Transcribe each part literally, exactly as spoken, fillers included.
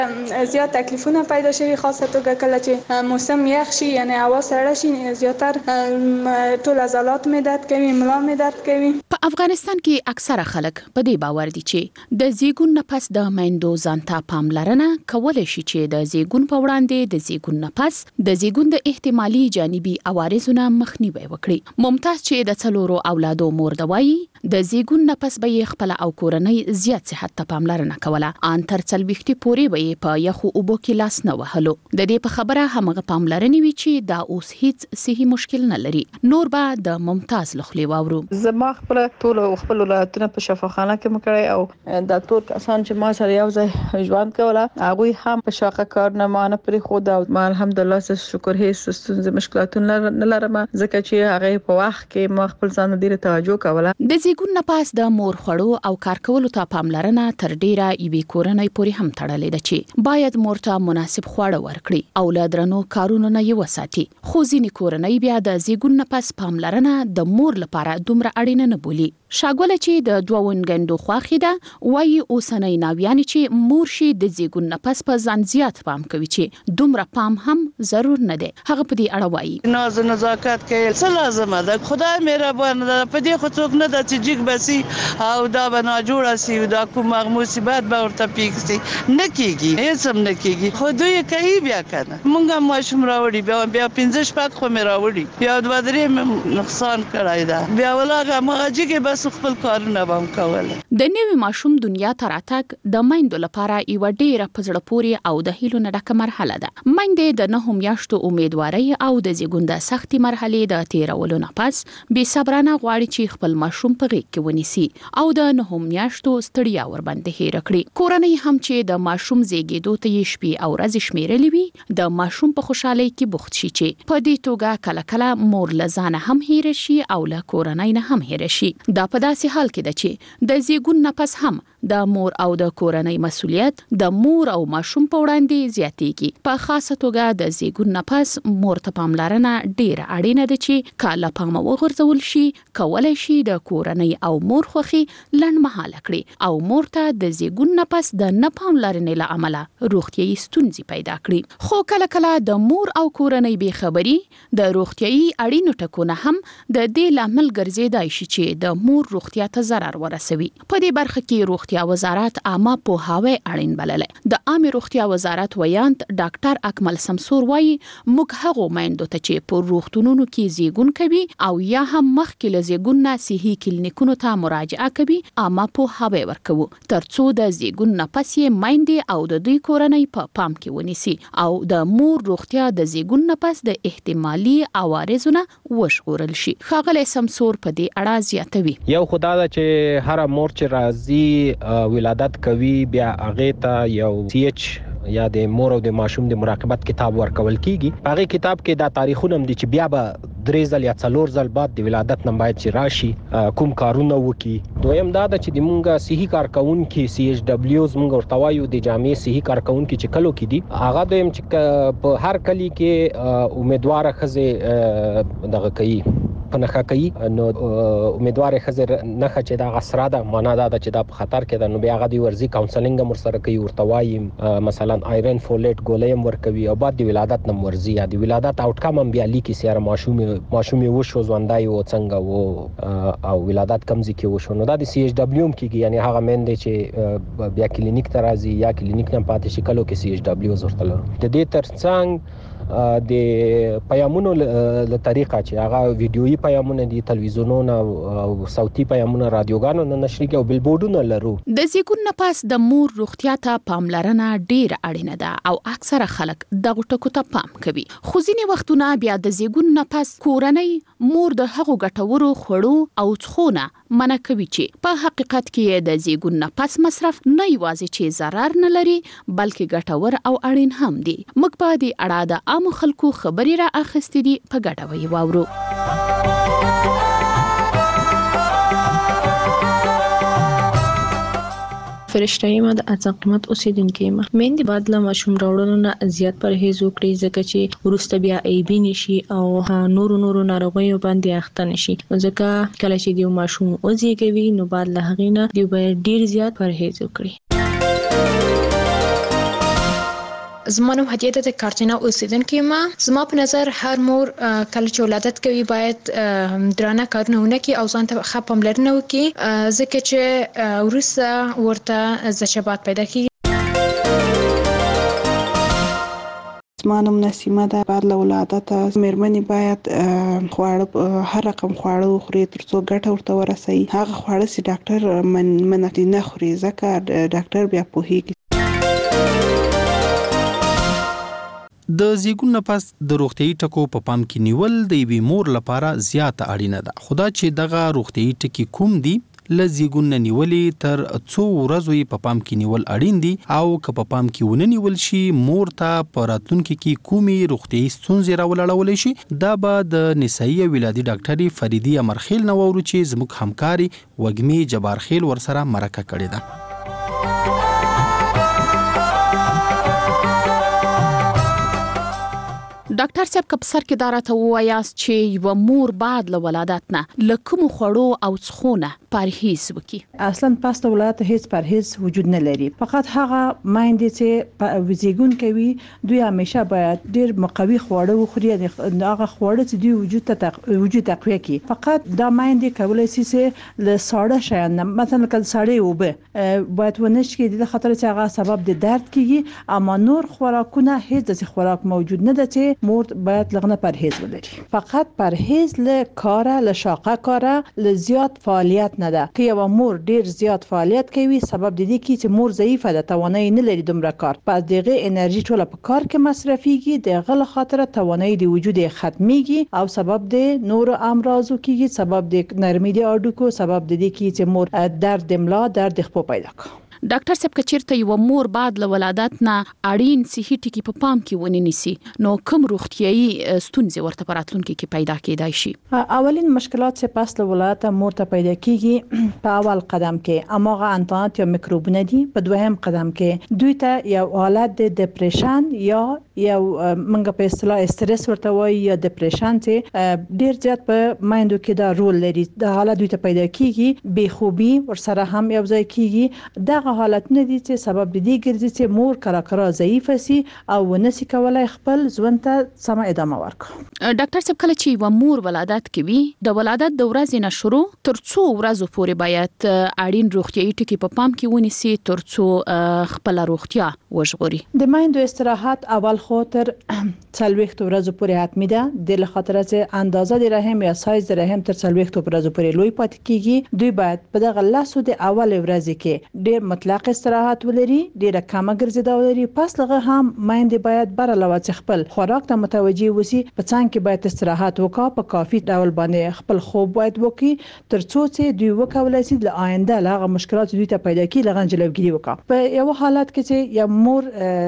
زیات تکلیفونه پیدا شوي، خاصه توګه کله چې موسم یخ شي، یعنی هوا سړه شي، زیاتر ټول عضلات مې درد کوي، ملا مې درد کوي. په افغانستان کې اکثره خلک په دې باور دي چې د زیږون نه پس د میندو ځان ته پاملرنه کولای شي چې د زیږون په وړاندې د زیږون نه پس د زیږون د احتمالي جانبي عوارضونو مخنیوي وکړي. ممتاز چې د څلورو اولادو مور دوایي د زیږون نه پس به خپل او کورنۍ زیات صحت ته پاملرنه کوله. ان تر څلويختي پورې به په یخو اوبو کې لاس نه وهلو. د دې په خبره همغه پاملرنې وی چې دا اوس هیڅ صحي مشکل نه لري. نور به د ممتاز لخلي واورو. زما خپل ټول خپل ولایتونه په شفاخانه کې مکړی او د ټول کسان چې ما سره یو ځای ژوند کوله هغه هم په شاقه کار نه مانه پرې خو دا ما الحمدلله شکر هیڅ ستونزې مشکلاتونه نه لرم ځکه چې هغه په وخت کې ما خپل ځان ډیره توجه کوله. د زیږون نه پاس د مور خوړو او کار کولو ته پاملرنه تر ډیره ایبي کورنۍ پورې هم تړلې ده چې باید مور ته مناسب خواړه ورکړي او لادرنو کارونه نه یو ساتي. خو ځینې کورنۍ بیا د زیږون نه پاس پاملرنه د مور لپاره دومره اړینه نه بولي. شاګوله چې د دوه ونګندو خواخې ده وایي اوسنۍ ناویانې چې مور شي د زیږون نه پس په ځان زیات پام کوي چې دومره پام هم ضرور نه دی. هغه په دې اړه وایي ناز نزاکت کې څه لازمه ده، خدای مهربان ده، په دې خو څوک نه ده چې جګ بسي او دا بنا جوړه سي او دا کوم مصیبت به ورته پیښ سي، نه کیږي، هیڅ هم نه کیږي. خو دوی کوي بیا کنه مونږه ماشوم راوړي بیا بیا پنځه شپږ خو مې راوړي بیا دوه درې نقصان کړای دا بیا ولاګه مغه کې بس خپل کارونه بم کوله. د نوې ماشوم دنیا ته راتګ د میندو لپاره یو ډیره پزړه پوري او د هیلو نه ډکه مرحله ده. میندې د نهو میاشتو امیدواري او د زیږون د سختي مرحلې د تیرولو نه پس بې صبرانه غواړي چې خپل ماشوم په غېږ کې ونیسي او د نهو میاشتو ستړیا ور باندې هېر کړي. کورنۍ هم چې د ماشوم زیږیدو ته یې شپې او ورځې شمیرلې وي د ماشوم په خوشحالۍ کې بوخت شي چې په دې توګه کله کله مور لزانه هم هېر شي او له کورنۍ نه هم هېر شي. دا په داسې حال کې ده چې د زیږون نه پس هم د مور او د کورنۍ مسؤلیت د مور او ماشوم په وړاندې زیاتېږي. په خاصه توګه د زیږون نه پس مور ته پاملرنه ډیره اړینه ده چې کله پام وغورځول شي کولای شي د کورنۍ او مور خوخي لنډمهاله کړي او مور ته د زیږون نه پس د نه پاملرنې له امله روغتيایي ستونزې پیدا کړي. خو کله کله د مور او کورنۍ بې خبري د روغتيایي اړینو ټکونه هم د دې لامل ګرځیدای شي چې د مور روغتیا ته ضرر ورسوي. په دې برخه کې روغتیا وزارت عامه پوهاوی اړین بللی. د عامه روغتیا وزارت ویاند ډاکټر اکمل سمسور وایي موږ هغه میندو ته چې په روغتونونو کې زیږون کوي او یا هم مخکې له زیږون نه صحي کلینیکونو ته مراجعه کوي عامه پوهاوی ورکوو ترڅو د زیږون نه پس یې میندې او د دوی کورنۍ په پام کې ونیسي او د مور روغتیا د زیږون نه پس د احتمالي عوارضونو وژغورل شي. ښاغلی سمسور په دې اړه زیاتوي. یو خدای دا چې هر مور چې راځي ولادت کوي بیا هغه ته یو سی ایچ یا د مور او د ماشوم د مراقبت کتاب ورکول کیږي. هغه کتاب کې دا تاریخونه هم دي چې بیا به درې ځل یا څلور ځل بعد د ولادت نه باید چې راشي کوم کارونه وکي. دویم دا چې د مونږه صحي کارکونکو سی ایچ دبلیوز مونږ ورته وایو د جامع صحي کارکونکو چې کلو کې دي هغه دویم چې په هر کلی کې امیدوار خزه دغه کوي پنهخه کوي نو امیدوار خزر نه چې دا غسره ده معنا دا چې دا په خطر کې ده نو بیا غدي ورزي کاونسلینګ مر سره کوي ورته وایي مثلا آیرن فولیټ ګولیم ورکوي او بعد د ولادت نم ورزي یا د ولادت آوټ کم هم بیا لیکي سره ماشوم ماشوم وشو ځوندای او څنګه وو او ولادت کمزې کې وشو نو دا د سی ایچ دبلیو م کېږي یعنی هغه مند چې بیا کلینیک ته راځي یا کلینیک نه پاتې شي کلو کې سی ایچ دبلیو ورته لرو. د دې ترڅنګ د پیامونو له طریقه چې هغه ویډیويي پیامونه دي تلویزیونونو او صوتي پیامونه رادیوګانو نه نشریږي او بلبورډونه لرو. د زیږون نه پس د مور روغتیا ته پاملرنه ډیره اړینه ده او اکثره خلک دغه ټکو ته پام کوي. خو ځینې وختونه بیا د زیږون نه پس کورنۍ مور د هغو ګټورو خوړو او څخونه منع کوي چې په حقیقت کې د زیږون نه پس مصرف نه یوازې چې ضرر نه لري بلکې ګټور او اړین هم دي. موږ په دې اړه د عامو خلکو خبرې را اخستې دي په ګډه وی واورو. فرشته یم د اعظم قیمت اوسیدونکو یم. مېندې باید له ماشوم راوړلو نه زیات پرهیز وکړي ځکه چې وروسته بیا ایبي نشي او نورو نورو ناروغیو باندې اخته نشي. ځکه کله چې د ماشوم وزېږوي نو باید له هغې نه دوی باید ډیر زیات پرهیز وکړي. زما نوم هدیه ده، د کارتینا اوسیدونکې ما. زما په نظر هر مور کله چې ولادت کوي باید درانه کارونه ونه کړي او ځان ته ښه پاملرنه وکړي، ځکه چې وروسته ورته زچبات پیدا کېږي. زما نوم نسیمه ده. بعد له ولادته مېرمنې باید خواړه هر رقم خواړه وخوري تر څو ګټه ورته ورسوي. هغه خواړه چې ډاکټر من منع نه خوري ځکه ډاکټر بیا پوهیږي. د زیږون نه پس د روغتیايي ټکو په پام کې نیول د یوې مور لپاره زیاته اړینه ده. خو دا چې دغه روغتیايي ټکي کوم دي له زیږون نه نیولې تر څو ورځو یې په پام کې نیول اړین دي، او که په پام کې ونه نیول شي مور ته په راتلونکي کې کومې روغتیايي ستونزې راولاړولی شي. دا به د نسایي او ولادي ډاکټرې فریدي امرخیل نه واورو چې زموږ همکاري وږمې جبارخیل ورسره مرکه کړې ده. ډاکټر صاحب که په سر کې دا راته ووایاست چې یوه مور بعد له ولادت نه له کومو خوړو او څښو نه پرهیز وکړي؟ اصلا پس د ولادت هیڅ پرهیز وجود نه لري. فقط هغه مایندې چې زیږون کوي دوی همیشه باید ډیر مقوي خواړه وخوري، هغه خواړه چې دوی وجود ته وجود تقویه کوي. فقط دا مایندې کولای شي چې له ساړه شیان مثلا کله ساړې اوبه باید ونه څښي د خاطر چې هغه سبب د درد کیږي، اما نور خوراکونه هیڅ داسې خوراک موجود نه ده چې مور باید لغنه پرهیز ولري. فقط پرهیز له کاره له شاقه کاره له زیات فعالیت نه ده. که یو مور ډیر زیات فعالیت کوي سبب د دې کې چې مور ضعیفه ده، توانایي نه لري دومره کار، پس دغه انرژي ټوله په کار کې مصرفيږي، دغه له خاطر توانایي د وجود ختميږي او سبب د نور امراضو کیږي، سبب د نرمۍ د اډوکو، سبب د دې کې چې مور درد ملا درد خپو پیدا کوي. ډاکټر صاحب که چیرته یو مور بعد له ولادت نه اړین صحي ټکي په پام کې ونه نیسي نو کوم روغتیايي ستونزې ورته په راتلونکي کې پیدا کېدای شي؟ اولین مشکلات چې پس له ولادت مور ته پیدا کیږي په اول قدم کې اماغه انتانات یا میکروبونه دي، په دویم قدم کې دوی ته یو حالت د ډیپریشن یا یو منګه په اصطلاح استرس ورته وایي یا ډیپریشن چې ډیر زیات په مایندو کې دا رول لري. دا حالت دوی ته پیدا کیږي، بې خوبي ورسره هم یو ځای کیږي. دا حالتونه دي چې سبب د دې ګرځي چې مور کرا کرا ضعیف سي او ونسي کولای خپل ژوند ته سم ادامه ورکړي. ډاکټر صاحب کله چې و مور ولادت کوي د ولادت د ورځې نه شروع تر څو ورځې پورې باید اړین روغتیايي ټکي په پام کې ونیسي تر څو خپل روغتیا وژغوري. د مایندو استراحت اول خو تر څلوېښت ورځې پورې حتمی ده، د لخاطر چې اندازه د رحم یا سایز د رحم تر څلوېښت ورځې پورې لوی پاتې کیږي. دوی باید په دغه لاسو د اول ورځې کې ډېر مطلق استراحت ولري، ډېر کم ګرځېدا ولري. پس لغه هم مایندې باید بر علاوه خپل خوراک ته متوجي وسی، په څنګ کې باید استراحت وکړي، په کافي ډول باندې خپل خوب باید وکړي تر څو چې دوی وکولای شي د آینده لغه مشکلات دوی ته پیدا کیږي لغه جلوګیری وکړي. په یو حالت کې چې یو مور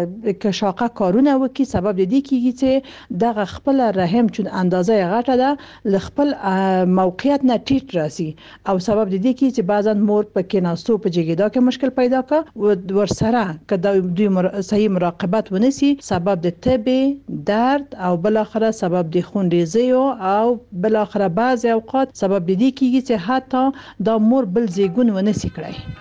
کې شاقه کارونه وکړي سبب د دې کیږي چې دغه خپل رحم چون اندازه غټه ده ل خپل موقعیت نه ټیټ راسي او سبب د دې کیږي چې بعضا مور په کې ناستو په جګیدا کې مشکل پیدا کا ور سره کدا دوی مر... صحیح مراقبت ونسی سبب د تبه درد او بل اخره سبب د خونریزي او بل اخره بعض اوقات سبب د دې کیږي چې حتی دا مور بل زیګون ونسی کړی.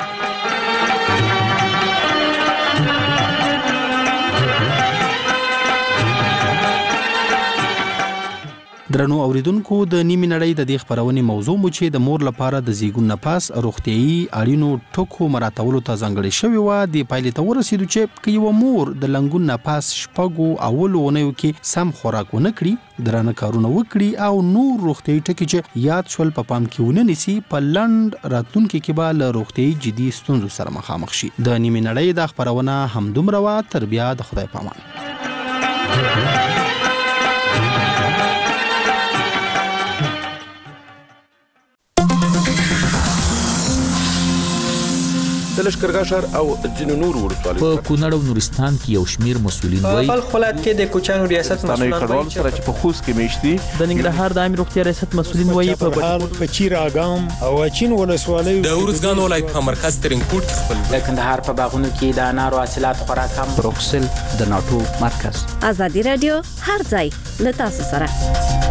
درنو اوریدونکو د نیمه نړۍ د دې خبرونې موضوع مو چې د مور لپاره د زیږون نه پاس روغتيایي اړینو ټکو مراتبولو ته ځانګړي شوی و. د پایلې ته ورسېدو چې که یو مور د لنګون نه پاس شپږو اولو اونیو کې سم خوراک ونه کړي، درانه کارونه وکړي او نور روغتيایي ټکي چې یاد شول په پام کې ونه نیسي، په لند راتلونکي کې به له روغتيایي جدي ستونزو سره مخامخ شي. د نیمه نړۍ د خبرونه همدومره و. تر بیا د خدای پامان. د لشکرګاه ښار او ځینو نور ولسوالیو په کونړ او نورستان کې یو شمیر مسولین وایي په خپل کې د کوچانو ریاست مسولان وایي چې په خوست کې میشتي د ننګرهار د عامه روغتیا ریاست مسولین وایي په بهال په چیر اګام او چین ولسوالیو د ورزګان ولایت په مرکز ترینکوټ خپل د کندهار په باغونو کې د انارو حاصلات خوراک هم بروکسل د ناتو مرکز. ازادي رادیو هر ځای له تاسو سره.